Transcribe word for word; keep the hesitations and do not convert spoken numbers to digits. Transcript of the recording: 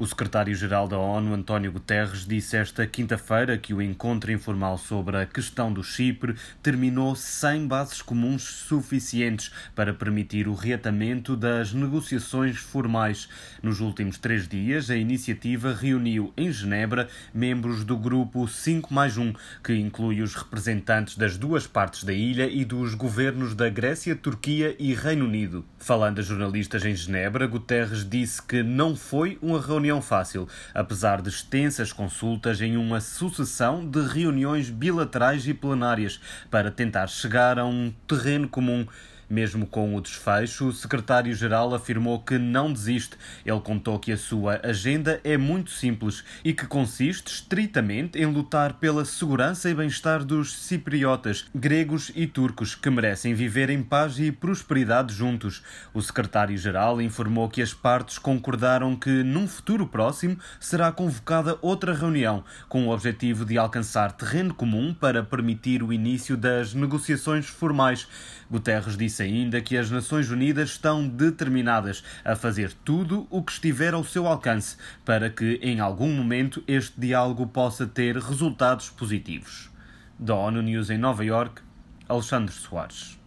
O secretário-geral da ONU, António Guterres, disse esta quinta-feira que o encontro informal sobre a questão do Chipre terminou sem bases comuns suficientes para permitir o reatamento das negociações formais. Nos últimos três dias, a iniciativa reuniu em Genebra membros do grupo cinco mais um, que inclui os representantes das duas partes da ilha e dos governos da Grécia, Turquia e Reino Unido. Falando a jornalistas em Genebra, Guterres disse que não foi uma reunião fácil, apesar de extensas consultas em uma sucessão de reuniões bilaterais e plenárias para tentar chegar a um terreno comum. Mesmo com o desfecho, o secretário-geral afirmou que não desiste. Ele contou que a sua agenda é muito simples e que consiste estritamente em lutar pela segurança e bem-estar dos cipriotas, gregos e turcos, que merecem viver em paz e prosperidade juntos. O secretário-geral informou que as partes concordaram que, num futuro próximo, será convocada outra reunião, com o objetivo de alcançar terreno comum para permitir o início das negociações formais. Guterres disse ainda que as Nações Unidas estão determinadas a fazer tudo o que estiver ao seu alcance para que, em algum momento, este diálogo possa ter resultados positivos. Da ONU News em Nova Iorque, Alexandre Soares.